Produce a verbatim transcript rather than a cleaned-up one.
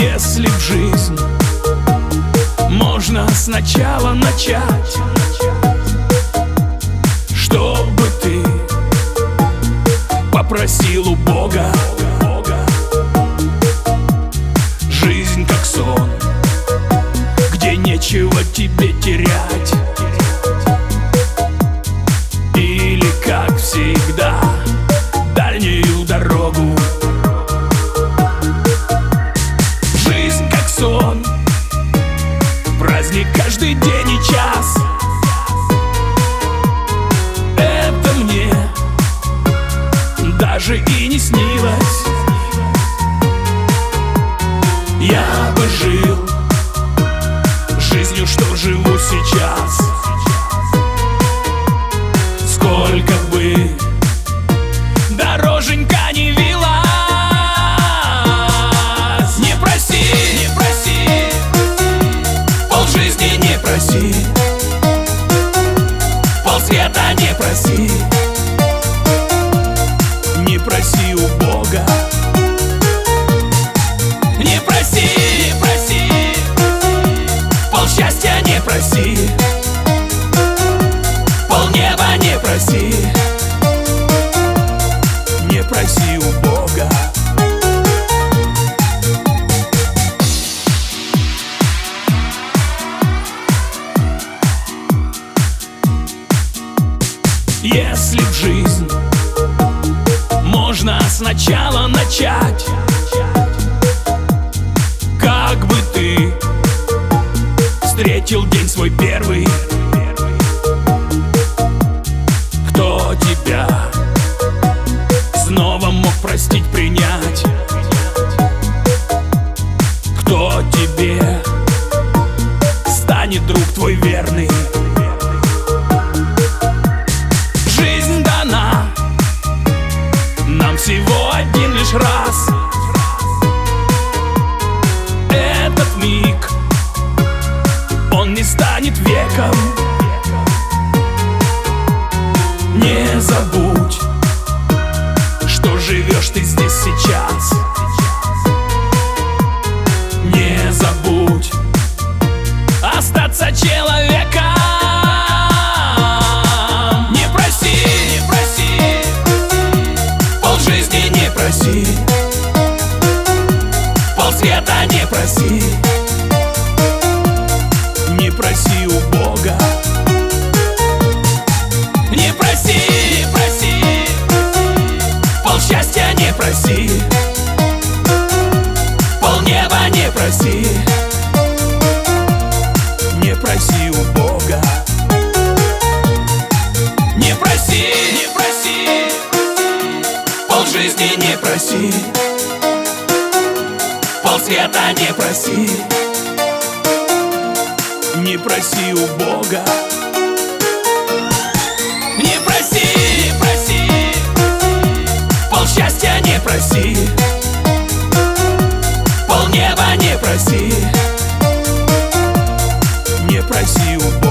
Если в жизнь можно сначала начать, чтобы ты попросил у Бога. Жизнь как сон, где нечего тебе терять. Или, как всегда, дальнюю дорогу. Жизнь как сон, праздник каждый день и час. Это мне даже и не снилось. Я бы жил жизнью, что живу сейчас. Сколько бы дороженька не вилась. Не проси, не проси, полжизни не проси, полсвета не проси. Не проси у Бога. Не проси, не проси, полсчастья не проси, полнеба не проси. Не проси у Бога. Если в жизнь можно сначала начать, как бы ты встретил день свой первый? Кто тебя снова мог простить, принять? Кто тебе станет друг твой верный? Жизнь дана нам всего один лишь раз. Этот миг, он не станет веком. Не забудь, что живешь ты здесь сейчас. Не забудь остаться человеком. Не проси, не проси, полжизни не проси, полсвета не проси. Не проси у Бога. Не проси, не проси, полсчастья не проси, полнеба не проси. Не проси у Бога. Не проси, не проси, полжизни не проси, полсвета не проси. Не проси у Бога. Не проси, не проси, полсчастья не проси, полнеба не проси. Не проси у Бога.